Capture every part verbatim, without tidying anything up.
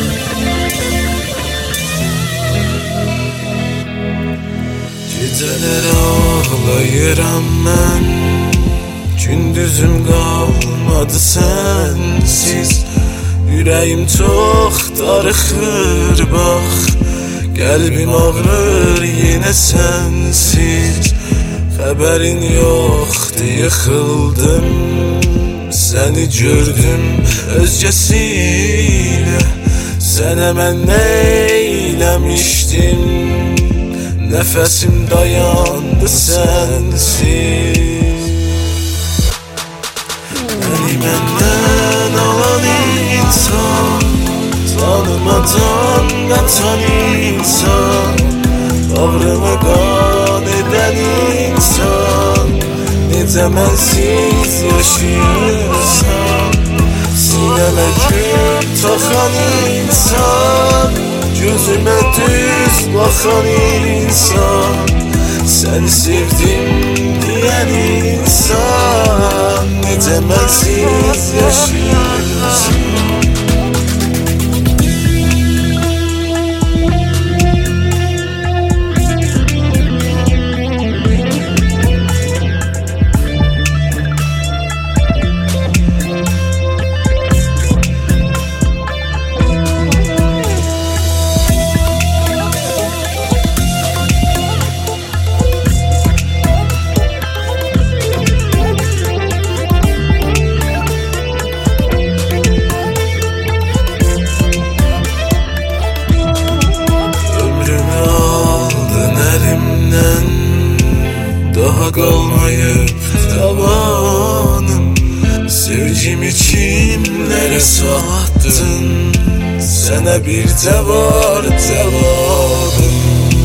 Geceler ağlayıram mən, gündüzüm qalmadı sənsiz. Ürəyim çox darıxır bax, qəlbim ağrır yenə sənsiz. Xəbərin yoxdur, yıxıldım, səni gördüm özgəsilə. Sənə mən nə eyləmişdim, nəfəsim dayandı sənsiz. Məni məndən alan insan, tanımadan qatan insan, bağrıma qan edən insan, necə mənsiz yaşayırsan. Sinəmə gül taxan insan, gözümə düz baxan insan, səni sevdim deyən insan, necə mənsiz yaşayırsan. Daha qalmayıb tavanım, sevgimi kimlərə satdın, sənə bir də var cavabım.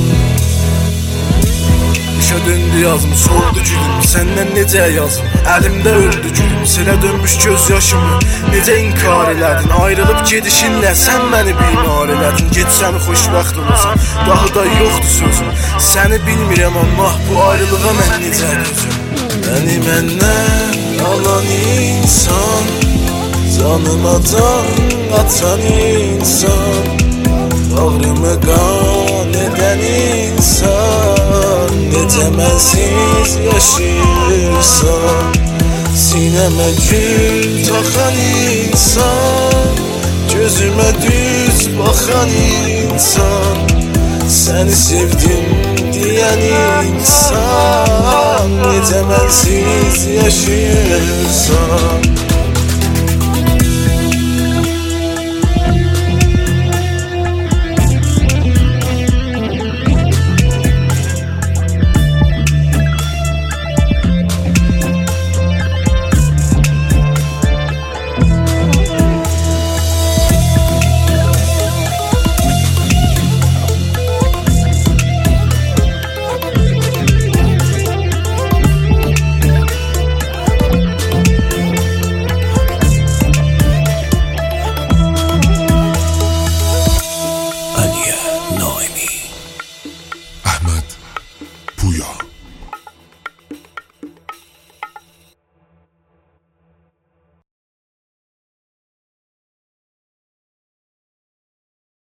Qışa döndü yazım, soldu gülüm, səndən necə yazım, əlimdə öldü gülüm, selə dönmüş göz yaşımı necə inkar elədin, ayrılıb gedişinlə sən məni bimar elədin. Get səni xoşbəxt olasan, daha da yoxdur sözüm, səni bilmirəm amma bu ayrılığa mən necə dözüm. Məni məndən alan insan, canımadan atan insan, bağrımı qan edən insan, necə mənsiz yaşayırsan. Sinəmə gül taxan insan, gözümə düz baxan insan, səni sevdim deyən insan, necə mənsiz yaşayırsan.